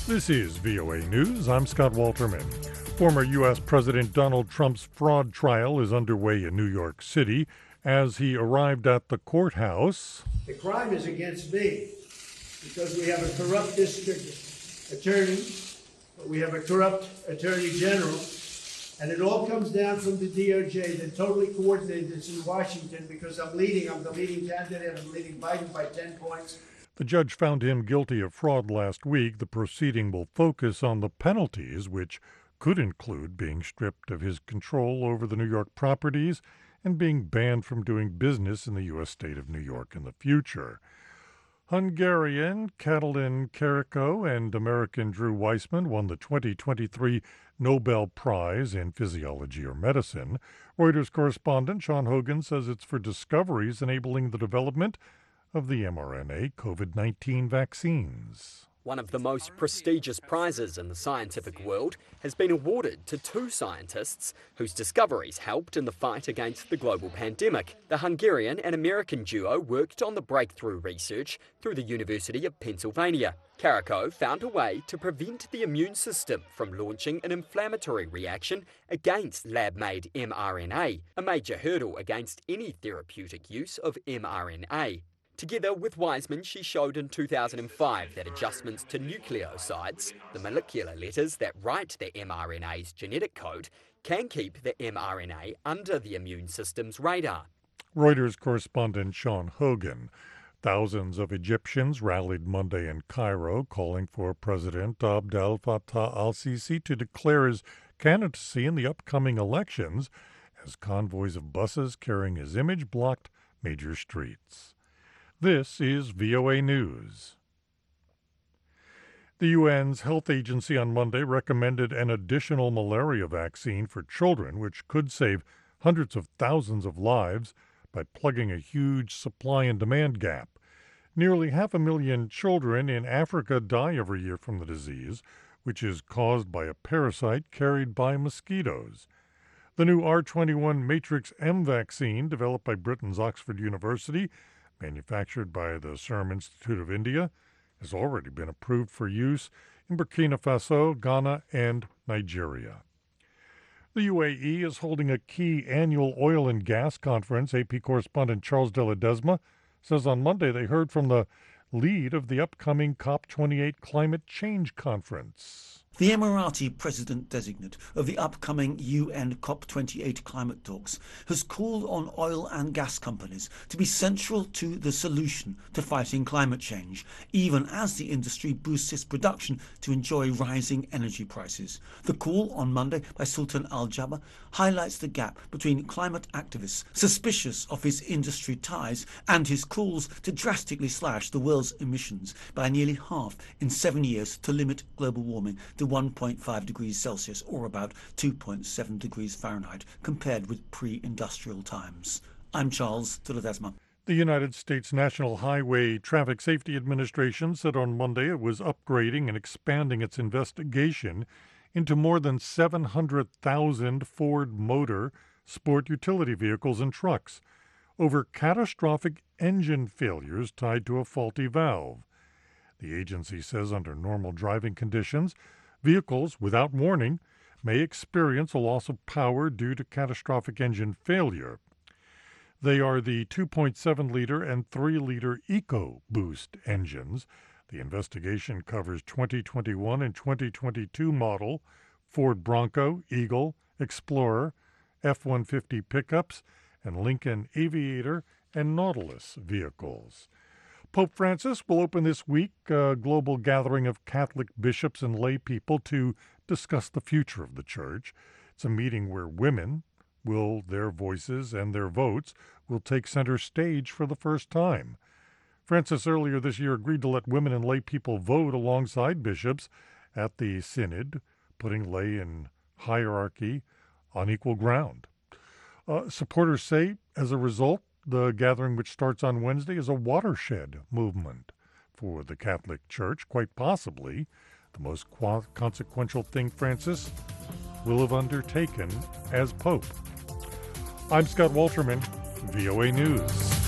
This is VOA News. I'm Scott Walterman. Former U.S. President Donald Trump's fraud trial is underway in New York City. As he arrived at the courthouse, the crime is against me because we have a corrupt district attorney, we have a corrupt attorney general, and it all comes down from the DOJ that totally coordinated this in Washington because I'm the leading candidate, I'm leading Biden by 10 points. The judge found him guilty of fraud last week. The proceeding will focus on the penalties, which could include being stripped of his control over the New York properties and being banned from doing business in the U.S. state of New York in the future. Hungarian Katalin Karikó and American Drew Weissman won the 2023 Nobel Prize in Physiology or Medicine. Reuters correspondent Sean Hogan says it's for discoveries enabling the development of the mRNA COVID-19 vaccines. One of the most prestigious prizes in the scientific world has been awarded to two scientists whose discoveries helped in the fight against the global pandemic. The Hungarian and American duo worked on the breakthrough research through the University of Pennsylvania. Karikó found a way to prevent the immune system from launching an inflammatory reaction against lab-made mRNA, a major hurdle against any therapeutic use of mRNA. Together with Weissman, she showed in 2005 that adjustments to nucleosides, the molecular letters that write the mRNA's genetic code, can keep the mRNA under the immune system's radar. Reuters correspondent Sean Hogan. Thousands of Egyptians rallied Monday in Cairo, calling for President Abdel Fattah al-Sisi to declare his candidacy in the upcoming elections, as convoys of buses carrying his image blocked major streets. This is VOA News. The UN's health agency on Monday recommended an additional malaria vaccine for children, which could save hundreds of thousands of lives by plugging a huge supply and demand gap. Nearly 500,000 children in Africa die every year from the disease, which is caused by a parasite carried by mosquitoes. The new R21 Matrix M vaccine, developed by Britain's Oxford University, manufactured by the Serum Institute of India, has already been approved for use in Burkina Faso, Ghana, and Nigeria. The UAE is holding a key annual oil and gas conference. AP correspondent Charles de Ledesma says on Monday they heard from the lead of the upcoming COP28 climate change conference. The Emirati president-designate of the upcoming UN COP28 climate talks has called on oil and gas companies to be central to the solution to fighting climate change, even as the industry boosts its production to enjoy rising energy prices. The call on Monday by Sultan Al Jaber highlights the gap between climate activists suspicious of his industry ties and his calls to drastically slash the world's emissions by nearly half in 7 years to limit global warming to 1.5 degrees Celsius or about 2.7 degrees Fahrenheit compared with pre-industrial times. I'm Charles de Ledesma. The United States National Highway Traffic Safety Administration said on Monday it was upgrading and expanding its investigation into more than 700,000 Ford Motor sport utility vehicles and trucks over catastrophic engine failures tied to a faulty valve. The agency says under normal driving conditions, vehicles, without warning, may experience a loss of power due to catastrophic engine failure. They are the 2.7-liter and 3-liter EcoBoost engines. The investigation covers 2021 and 2022 model Ford Bronco, Eagle, Explorer, F-150 pickups, and Lincoln Aviator and Nautilus vehicles. Pope Francis will open this week a global gathering of Catholic bishops and lay people to discuss the future of the Church. It's a meeting where their voices and their votes will take center stage for the first time. Francis earlier this year agreed to let women and lay people vote alongside bishops at the synod, putting lay and hierarchy on equal ground. Supporters say, as a result, the gathering, which starts on Wednesday, is a watershed movement for the Catholic Church, quite possibly the most consequential thing Francis will have undertaken as Pope. I'm Scott Walterman, VOA News.